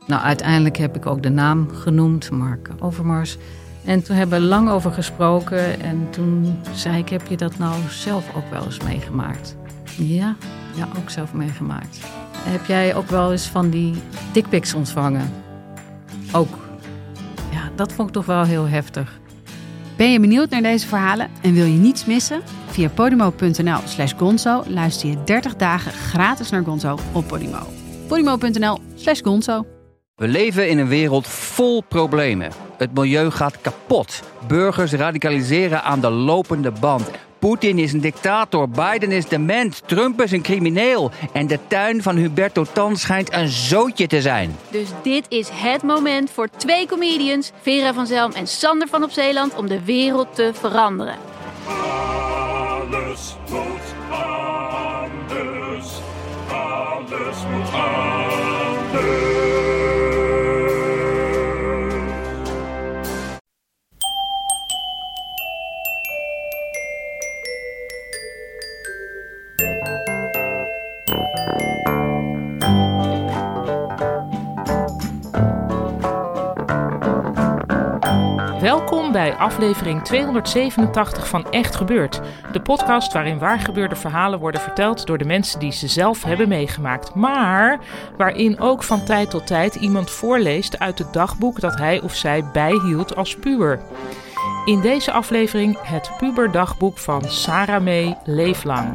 Nou, uiteindelijk heb ik ook de naam genoemd, Mark Overmars. En toen hebben we lang over gesproken. En toen zei ik, heb je dat nou zelf ook wel eens meegemaakt? Ja, ook zelf meegemaakt. Heb jij ook wel eens van die dickpics ontvangen? Ook. Ja, dat vond ik toch wel heel heftig. Ben je benieuwd naar deze verhalen en wil je niets missen? Via podimo.nl/gonzo luister je 30 dagen gratis naar Gonzo op Podimo. podimo.nl/gonzo. We leven in een wereld vol problemen. Het milieu gaat kapot. Burgers radicaliseren aan de lopende band. Poetin is een dictator, Biden is dement, Trump is een crimineel. En de tuin van Huberto Tan schijnt een zootje te zijn. Dus dit is het moment voor 2 comedians, Vera van Zelm en Sander van op Zeeland, om de wereld te veranderen. Alles moet anders. Alles moet anders. Welkom bij aflevering 287 van Echt Gebeurd. De podcast waarin waargebeurde verhalen worden verteld door de mensen die ze zelf hebben meegemaakt. Maar waarin ook van tijd tot tijd iemand voorleest uit het dagboek dat hij of zij bijhield als puber. In deze aflevering het puberdagboek van Sarah May Leeflang.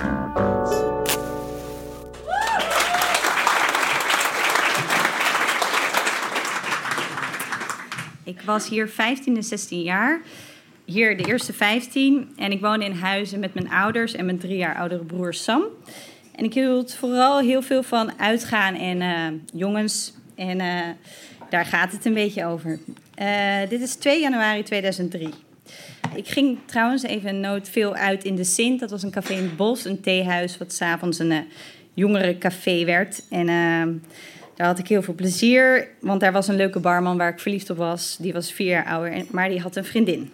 Ik was hier 15 en 16 jaar. Hier de eerste 15. En ik woonde in Huizen met mijn ouders en mijn 3 jaar oudere broer Sam. En ik hield vooral heel veel van uitgaan en jongens. En daar gaat het een beetje over. Dit is 2 januari 2003. Ik ging trouwens even een noot veel uit in de Sint. Dat was een café in het bos, een theehuis, wat 's avonds een jongerencafé werd. En daar had ik heel veel plezier, want daar was een leuke barman waar ik verliefd op was. Die was 4 jaar ouder, maar die had een vriendin.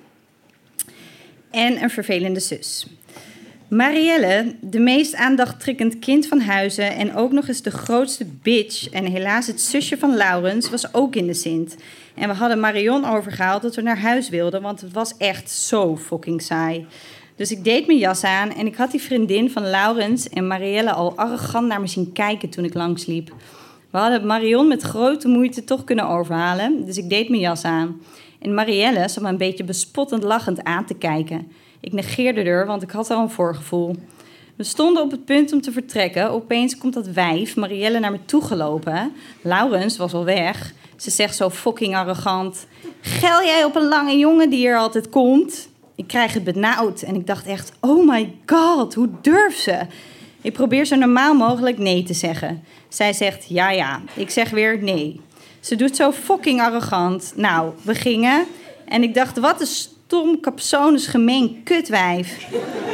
En een vervelende zus. Marielle, de meest aandachttrekkend kind van Huizen en ook nog eens de grootste bitch en helaas het zusje van Laurens, was ook in de Sint. En we hadden Marion overgehaald dat we naar huis wilden, want het was echt zo fucking saai. Dus ik deed mijn jas aan en ik had die vriendin van Laurens en Marielle al arrogant naar me zien kijken toen ik langsliep. We hadden Marion met grote moeite toch kunnen overhalen, dus ik deed mijn jas aan. En Marielle zat me een beetje bespottend lachend aan te kijken. Ik negeerde haar, want ik had al een voorgevoel. We stonden op het punt om te vertrekken. Opeens komt dat wijf, Marielle, naar me toe gelopen. Laurens was al weg. Ze zegt zo fucking arrogant: "Gel jij op een lange jongen die er altijd komt?" Ik krijg het benauwd en ik dacht echt: oh my god, hoe durft ze? Ik probeer zo normaal mogelijk nee te zeggen. Zij zegt ja. Ik zeg weer nee. Ze doet zo fucking arrogant. Nou, we gingen. En ik dacht, wat een stom, kapsones, gemeen kutwijf.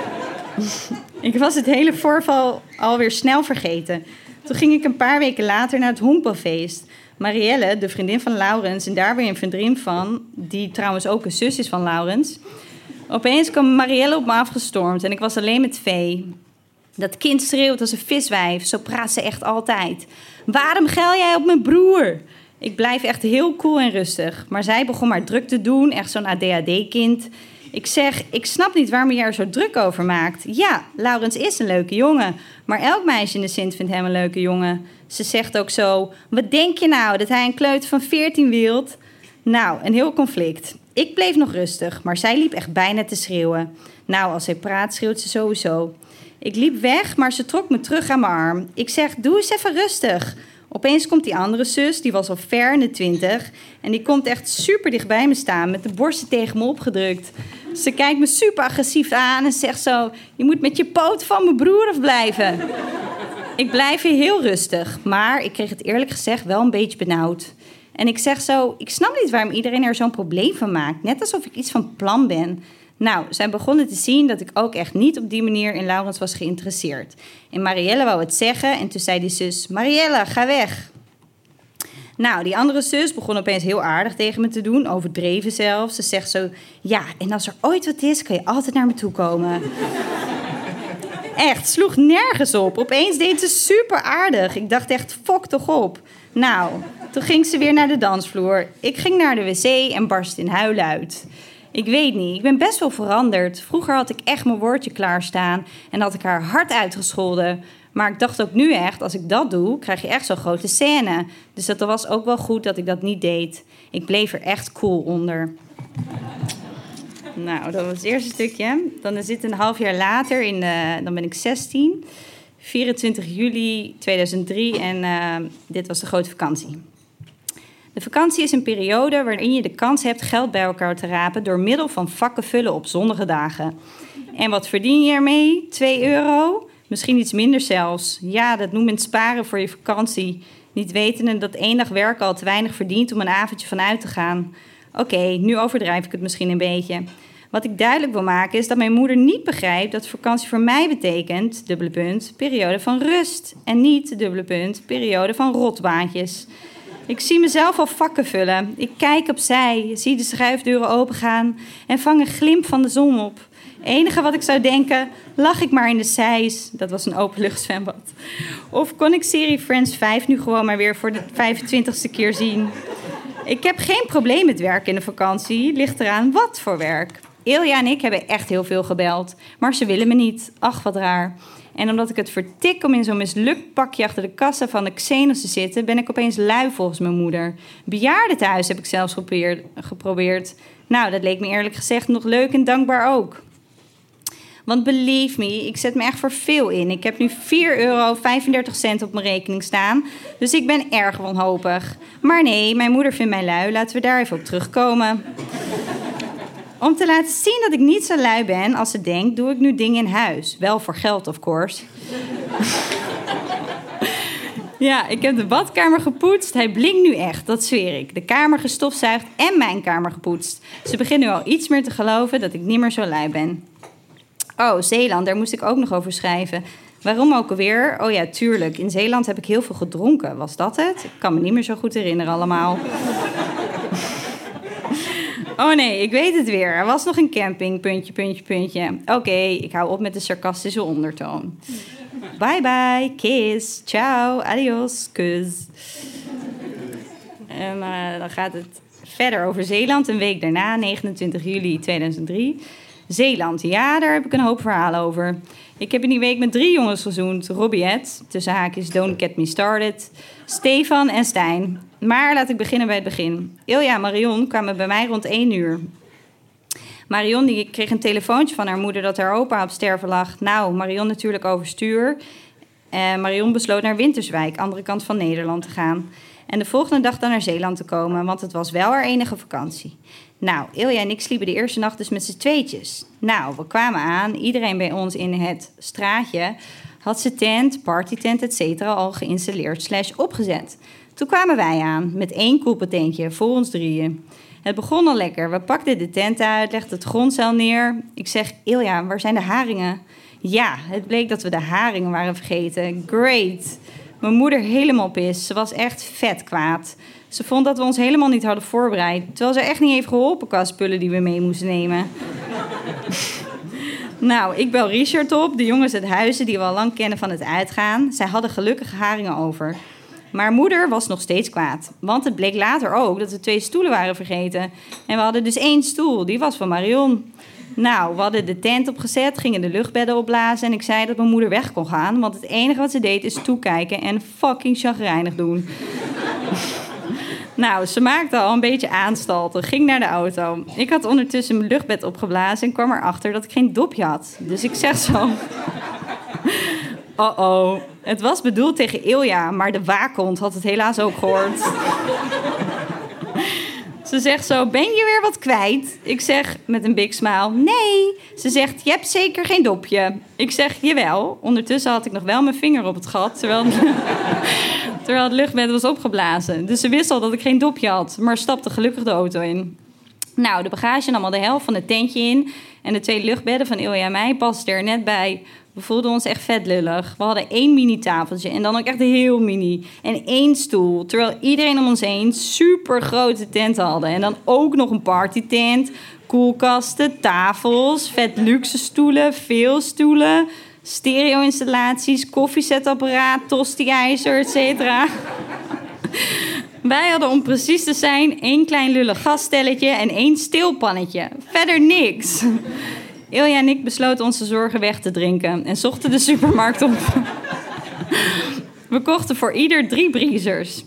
Ik was het hele voorval alweer snel vergeten. Toen ging ik een paar weken later naar het honkbalfeest. Marielle, de vriendin van Laurens en daar weer een vriendin van, die trouwens ook een zus is van Laurens. Opeens kwam Marielle op me afgestormd en ik was alleen met Vee. Dat kind schreeuwt als een viswijf, zo praat ze echt altijd. Waarom gel jij op mijn broer? Ik blijf echt heel cool en rustig. Maar zij begon maar druk te doen, echt zo'n ADHD-kind. Ik zeg, ik snap niet waarom je er zo druk over maakt. Ja, Laurens is een leuke jongen. Maar elk meisje in de Sint vindt hem een leuke jongen. Ze zegt ook zo, wat denk je nou, dat hij een kleuter van 14 wilt? Nou, een heel conflict. Ik bleef nog rustig, maar zij liep echt bijna te schreeuwen. Nou, als zij praat, schreeuwt ze sowieso. Ik liep weg, maar ze trok me terug aan mijn arm. Ik zeg, doe eens even rustig. Opeens komt die andere zus, die was al ver in de 20... en die komt echt super dicht bij me staan met de borsten tegen me opgedrukt. Ze kijkt me super agressief aan en zegt zo, je moet met je poot van mijn broer afblijven. Ik blijf hier heel rustig, maar ik kreeg het eerlijk gezegd wel een beetje benauwd. En ik zeg zo, ik snap niet waarom iedereen er zo'n probleem van maakt. Net alsof ik iets van plan ben. Nou, zij begonnen te zien dat ik ook echt niet op die manier in Laurens was geïnteresseerd. En Marielle wou het zeggen en toen zei die zus, Marielle, ga weg. Nou, die andere zus begon opeens heel aardig tegen me te doen, overdreven zelfs. Ze zegt zo, ja, en als er ooit wat is, kan je altijd naar me toe komen. Echt, sloeg nergens op. Opeens deed ze super aardig. Ik dacht echt, fok toch op. Nou, Toen ging ze weer naar de dansvloer. Ik ging naar de wc en barst in huilen uit. Ik weet niet, ik ben best wel veranderd. Vroeger had ik echt mijn woordje klaarstaan en had ik haar hard uitgescholden. Maar ik dacht ook nu echt, als ik dat doe, krijg je echt zo'n grote scène. Dus dat was ook wel goed dat ik dat niet deed. Ik bleef er echt cool onder. Nou, dat was het eerste stukje. Dan is dit een half jaar later, dan ben ik 16. 24 juli 2003 en dit was de grote vakantie. De vakantie is een periode waarin je de kans hebt geld bij elkaar te rapen door middel van vakken vullen op zonnige dagen. En wat verdien je ermee? 2 euro? Misschien iets minder zelfs. Ja, dat noemt men sparen voor je vakantie. Niet wetende dat 1 dag werken al te weinig verdient om een avondje vanuit te gaan. Oké, nu overdrijf ik het misschien een beetje. Wat ik duidelijk wil maken is dat mijn moeder niet begrijpt dat vakantie voor mij betekent, dubbele punt, periode van rust. En niet, dubbele punt, periode van rotbaantjes. Ik zie mezelf al vakken vullen. Ik kijk opzij, zie de schuifdeuren opengaan en vang een glimp van de zon op. Enige wat ik zou denken, lag ik maar in de Seis. Dat was een openluchtzwembad. Of kon ik serie Friends 5 nu gewoon maar weer voor de 25ste keer zien. Ik heb geen probleem met werk in de vakantie. Ligt eraan wat voor werk. Ilja en ik hebben echt heel veel gebeld. Maar ze willen me niet. Ach, wat raar. En omdat ik het vertik om in zo'n mislukt pakje achter de kassa van de Xenos te zitten, ben ik opeens lui volgens mijn moeder. Bejaardentehuis heb ik zelfs geprobeerd. Nou, dat leek me eerlijk gezegd nog leuk en dankbaar ook. Want believe me, ik zet me echt voor veel in. Ik heb nu 4,35 euro op mijn rekening staan. Dus ik ben erg wanhopig. Maar nee, mijn moeder vindt mij lui. Laten we daar even op terugkomen. Om te laten zien dat ik niet zo lui ben als ze denkt, doe ik nu dingen in huis. Wel voor geld, of course. Ja, ik heb de badkamer gepoetst. Hij blinkt nu echt, dat zweer ik. De kamer gestofzuigd en mijn kamer gepoetst. Ze begint nu al iets meer te geloven dat ik niet meer zo lui ben. Oh, Zeeland, daar moest ik ook nog over schrijven. Waarom ook alweer? Oh ja, tuurlijk. In Zeeland heb ik heel veel gedronken. Was dat het? Ik kan me niet meer zo goed herinneren allemaal. Oh nee, ik weet het weer. Er was nog een camping, puntje. Oké, ik hou op met de sarcastische ondertoon. Bye bye, kiss, ciao, adios, kus. En dan gaat het verder over Zeeland. Een week daarna, 29 juli 2003. Zeeland, ja, daar heb ik een hoop verhalen over. Ik heb in die week met 3 jongens gezoend. Robiet, tussen haakjes, don't get me started. Stefan en Stijn. Maar laat ik beginnen bij het begin. Ilja en Marion kwamen bij mij rond 1 uur. Marion die kreeg een telefoontje van haar moeder dat haar opa op sterven lag. Nou, Marion natuurlijk overstuur. Marion besloot naar Winterswijk, andere kant van Nederland, te gaan. En de volgende dag dan naar Zeeland te komen, want het was wel haar enige vakantie. Nou, Ilja en ik sliepen de eerste nacht dus met z'n tweetjes. Nou, we kwamen aan. Iedereen bij ons in het straatje had zijn tent, partytent, etc. al geïnstalleerd / opgezet. Toen kwamen wij aan met 1 koelpotentje voor ons 3. Het begon al lekker. We pakten de tent uit, legden het grondzeil neer. Ik zeg, Ilja, waar zijn de haringen? Ja, het bleek dat we de haringen waren vergeten. Great. Mijn moeder helemaal pist. Ze was echt vet kwaad. Ze vond dat we ons helemaal niet hadden voorbereid. Terwijl ze echt niet heeft geholpen qua spullen die we mee moesten nemen. Nou, ik bel Richard op, de jongens uit Huizen die we al lang kennen van het uitgaan. Zij hadden gelukkig haringen over. Maar moeder was nog steeds kwaad. Want het bleek later ook dat we 2 stoelen waren vergeten. En we hadden dus 1 stoel, die was van Marion. Nou, we hadden de tent opgezet, gingen de luchtbedden opblazen en ik zei dat mijn moeder weg kon gaan. Want het enige wat ze deed is toekijken en fucking chagrijnig doen. Nou, ze maakte al een beetje aanstalten, ging naar de auto. Ik had ondertussen mijn luchtbed opgeblazen en kwam erachter dat ik geen dopje had. Dus ik zeg zo... Oh, het was bedoeld tegen Ilja, maar de waakhond had het helaas ook gehoord. Ze zegt zo, ben je weer wat kwijt? Ik zeg met een big smile, nee. Ze zegt, je hebt zeker geen dopje. Ik zeg, jawel. Ondertussen had ik nog wel mijn vinger op het gat, terwijl het luchtbed was opgeblazen. Dus ze wist al dat ik geen dopje had, maar stapte gelukkig de auto in. Nou, de bagage nam al de helft van het tentje in en de 2 luchtbedden van Ilja en mij pasten er net bij. We voelden ons echt vet lullig. We hadden 1 mini-tafeltje en dan ook echt heel mini. En 1 stoel, terwijl iedereen om ons heen super grote tenten hadden. En dan ook nog een partytent, koelkasten, tafels, vet luxe stoelen, veel stoelen, stereo-installaties, koffiezetapparaat, tosti-ijzer, etc. Wij hadden om precies te zijn 1 klein lullig gasstelletje en 1 stilpannetje. Verder niks. Ilja en ik besloten onze zorgen weg te drinken en zochten de supermarkt op. We kochten voor ieder 3 briezers.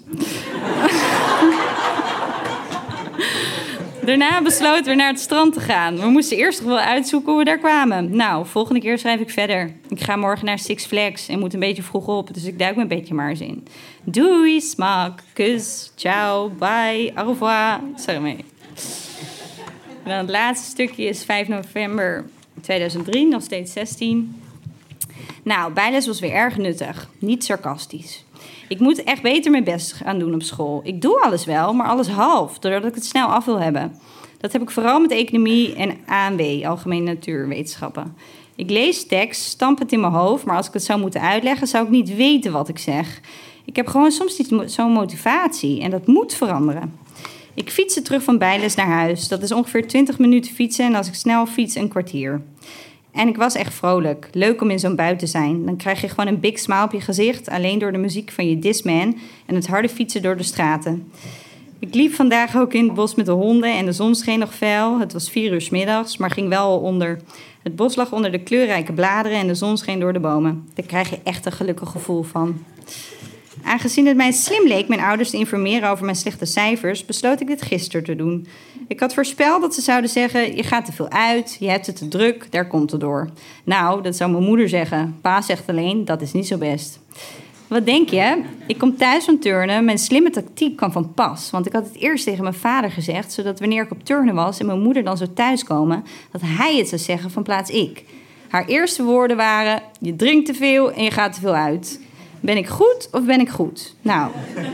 Daarna besloten we naar het strand te gaan. We moesten eerst nog wel uitzoeken hoe we daar kwamen. Nou, volgende keer schrijf ik verder. Ik ga morgen naar Six Flags en moet een beetje vroeg op, dus ik duik mijn bedje maar eens in. Doei, smak, kus, ciao, bye, au revoir. Zeg mee. En dan het laatste stukje is 5 november 2003, nog steeds 16. Nou, bijles was weer erg nuttig. Niet sarcastisch. Ik moet echt beter mijn best gaan doen op school. Ik doe alles wel, maar alles half, doordat ik het snel af wil hebben. Dat heb ik vooral met economie en ANW, Algemene Natuurwetenschappen. Ik lees tekst, stamp het in mijn hoofd, maar als ik het zou moeten uitleggen, zou ik niet weten wat ik zeg. Ik heb gewoon soms niet zo'n motivatie en dat moet veranderen. Ik fietste terug van bijles naar huis. Dat is ongeveer 20 minuten fietsen en als ik snel fiets een kwartier. En ik was echt vrolijk. Leuk om in zo'n bui te zijn. Dan krijg je gewoon een big smile op je gezicht, alleen door de muziek van je Discman en het harde fietsen door de straten. Ik liep vandaag ook in het bos met de honden en de zon scheen nog fel. Het was 4 uur 's middags, maar ging wel al onder. Het bos lag onder de kleurrijke bladeren en de zon scheen door de bomen. Daar krijg je echt een gelukkig gevoel van. Aangezien het mij slim leek mijn ouders te informeren over mijn slechte cijfers, besloot ik dit gisteren te doen. Ik had voorspeld dat ze zouden zeggen, je gaat te veel uit, je hebt het te druk, daar komt het door. Nou, dat zou mijn moeder zeggen. Pa zegt alleen, dat is niet zo best. Wat denk je? Ik kom thuis van turnen, mijn slimme tactiek kwam van pas. Want ik had het eerst tegen mijn vader gezegd, zodat wanneer ik op turnen was en mijn moeder dan zou thuiskomen, dat hij het zou zeggen van plaats ik. Haar eerste woorden waren, je drinkt te veel en je gaat te veel uit. Ben ik goed of ben ik goed? Nou,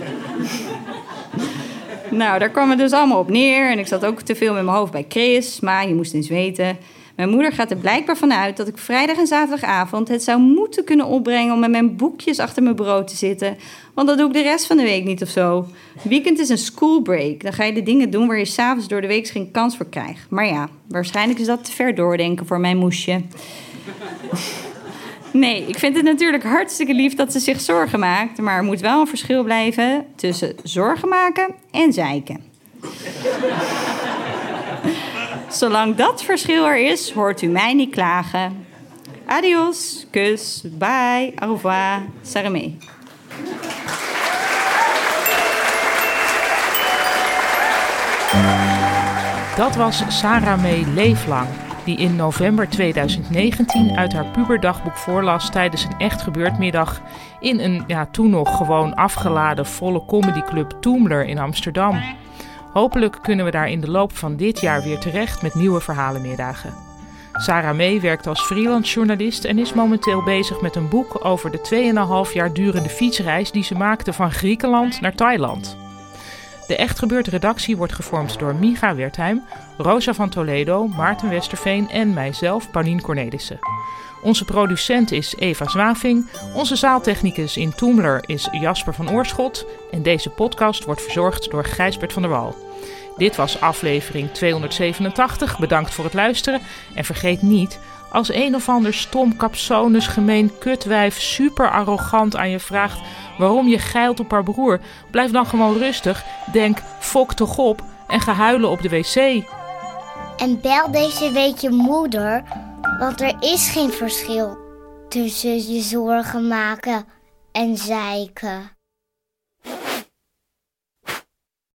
daar kwam het dus allemaal op neer. En ik zat ook te veel met mijn hoofd bij Chris. Maar je moest eens weten. Mijn moeder gaat er blijkbaar vanuit dat ik vrijdag en zaterdagavond het zou moeten kunnen opbrengen om met mijn boekjes achter mijn bureau te zitten. Want dat doe ik de rest van de week niet of zo. Weekend is een schoolbreak. Dan ga je de dingen doen waar je 's avonds door de week geen kans voor krijgt. Maar ja, waarschijnlijk is dat te ver doordenken voor mijn moesje. Nee, ik vind het natuurlijk hartstikke lief dat ze zich zorgen maakt. Maar er moet wel een verschil blijven tussen zorgen maken en zeiken. Zolang dat verschil er is, hoort u mij niet klagen. Adios, kus, bye, au revoir, saramé. Dat was Saramé Leeflang, die in november 2019 uit haar puberdagboek voorlas tijdens een Echt Gebeurd middag in een toen nog gewoon afgeladen volle comedyclub Toomler in Amsterdam. Hopelijk kunnen we daar in de loop van dit jaar weer terecht met nieuwe verhalenmiddagen. Saramé werkt als freelance journalist en is momenteel bezig met een boek over de 2,5 jaar durende fietsreis die ze maakte van Griekenland naar Thailand. De Echt Gebeurd redactie wordt gevormd door Micha Wertheim, Rosa van Toledo, Maarten Westerveen en mijzelf, Paulien Cornelissen. Onze producent is Eva Zwaving, onze zaaltechnicus in Toomler is Jasper van Oorschot en deze podcast wordt verzorgd door Gijsbert van der Wal. Dit was aflevering 287, bedankt voor het luisteren en vergeet niet, als een of ander stom, kapsones, gemeen kutwijf super arrogant aan je vraagt waarom je geilt op haar broer, blijf dan gewoon rustig, denk fok toch op en ga huilen op de wc. En bel deze week je moeder, want er is geen verschil tussen je zorgen maken en zeiken.